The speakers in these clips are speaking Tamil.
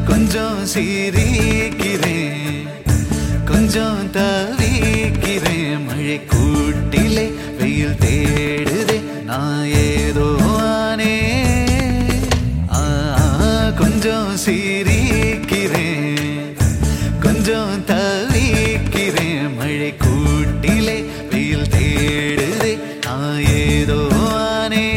கொஞ்சம் சிரிக்கிறேன், கொஞ்சம் தவிக்கிறேன். மழை கூட்டிலே வெயில் தேடுதே, நான் ஏதோ ஆனே. கொஞ்சம் சிரிக்கிறேன், கொஞ்சம் தவிக்கிறேன். மழை கூட்டிலே வெயில் தேடுதே, நான் ஏதோ ஆனே.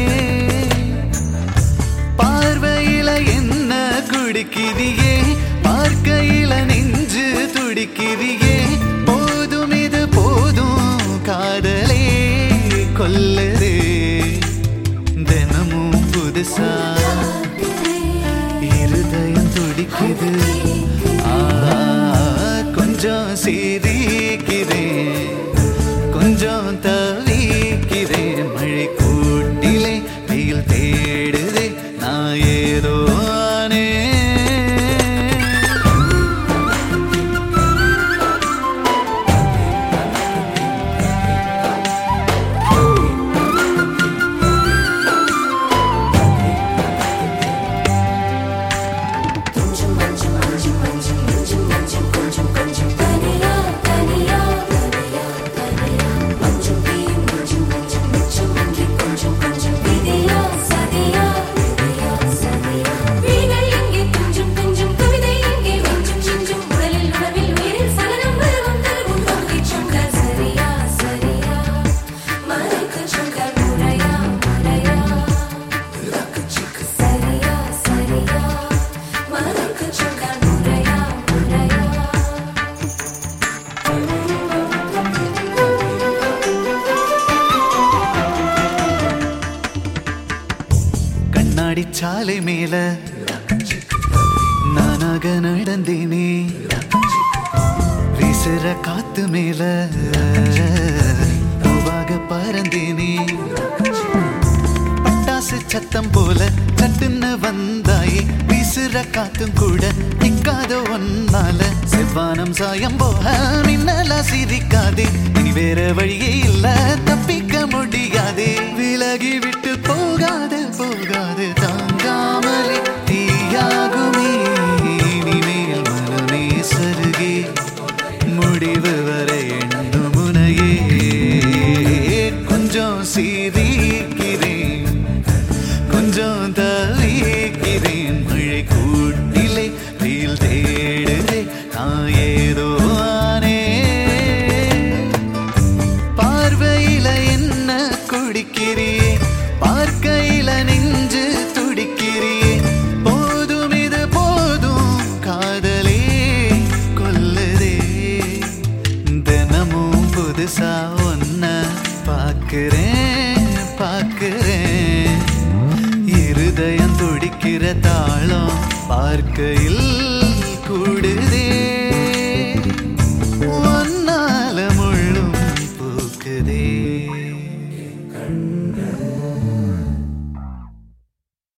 பார்வையில என்ன குடிக்கிறியே, பார்க்கையில நெஞ்சு துடிக்கிறியே. போதும் இது போதும், காதலே கொல்லுதே. தினமும் புதுசா இருதயம் துடிக்குது. கொஞ்சம் சிரிக்கிறேன், கொஞ்சம் தவிக்கிறேன். மழை கூட்டிலே வெயில் தேடுதே, நான் ஏதோ ஆனே. சாலை மேல நானாக நடந்தேனே, வீசுற காத்து மேல பூவாக பறந்தேனே. பட்டாசு சத்தம் போல சட்டுன்னு வந்தாயே, வீசுற காத்தும் கூட நிக்காத ஒன்னால. செவ்வானம் சாயம் போக மின்னலா சிரிக்காதே, இனி வேற வழியே இல்ல, தப்பிக்க முடியாதே. விலகி விட்டு போகாது போகாது, தாங்காமலே தீயாகுமே. இனிமேல் மனமே சருகே, முடிவு வரை எண்ணு முனையே. கொஞ்சம் சிரிக்கிறேன், கொஞ்சம் தவிக்கிறேன். மழை கூட்டிலே வெயில் தேடுதே, நான் ஏதோ ஆனே. பார்வையில என்ன குடிக்கிறியே, பார்க்கையில நெஞ்சு துடிக்கிறியே. போதும் இது போதும், காதலே கொல்லுதே. தினமும் புதுசா ஒன்ன பார்க்கிறேன் பார்க்கிறேன். இருதயம் துடிக்கிற தாளம் பார்க்கையில்